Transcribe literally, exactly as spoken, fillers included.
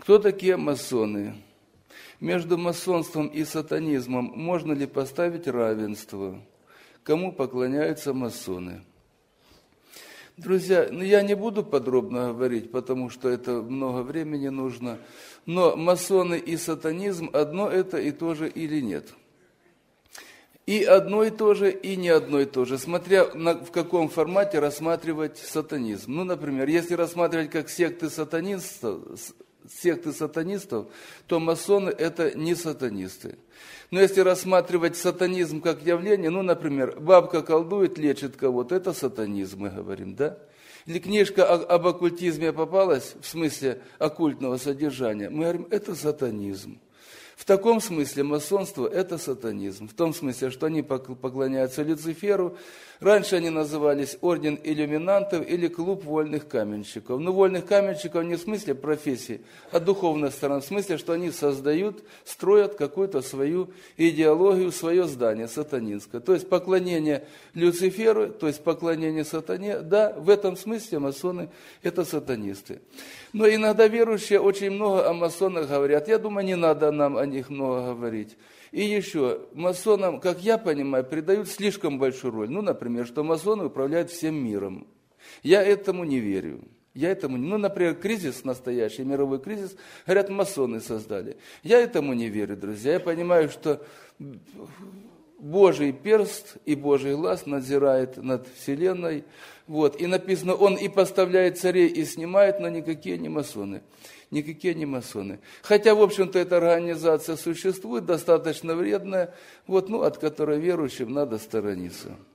Кто такие масоны? Между масонством и сатанизмом можно ли поставить равенство? Кому поклоняются масоны? Друзья, ну я не буду подробно говорить, потому что это много времени нужно, но масоны и сатанизм одно это и то же или нет? И одно и то же, и не одно и то же, смотря на, в каком формате рассматривать сатанизм. Ну, например, если рассматривать как секты сатанистов, секты сатанистов, то масоны это не сатанисты. Но если рассматривать сатанизм как явление, ну, например, бабка колдует, лечит кого-то, это сатанизм, мы говорим, да? Или книжка об оккультизме попалась, в смысле оккультного содержания, мы говорим, это сатанизм. В таком смысле масонство – это сатанизм. В том смысле, что они поклоняются Люциферу. Раньше они назывались Орден Иллюминантов или Клуб Вольных Каменщиков. Но вольных каменщиков не в смысле профессии, а духовная сторона. В смысле, что они создают, строят какую-то свою идеологию, свое здание сатанинское. То есть поклонение Люциферу, то есть поклонение сатане. Да, в этом смысле масоны – это сатанисты. Но иногда верующие очень много о масонах говорят. Я думаю, не надо нам о них много говорить. И еще, масонам, как я понимаю, придают слишком большую роль. Ну, например, что масоны управляют всем миром. Я этому не верю. Я этому не... Ну, например, кризис настоящий, мировой кризис, говорят, масоны создали. Я этому не верю, друзья. Я понимаю, что Божий перст и Божий глаз надзирает над вселенной. Вот. И написано, он и поставляет царей, и снимает, но никакие не масоны. Никакие не масоны. Хотя, в общем-то, эта организация существует, достаточно вредная, вот, ну, от которой верующим надо сторониться.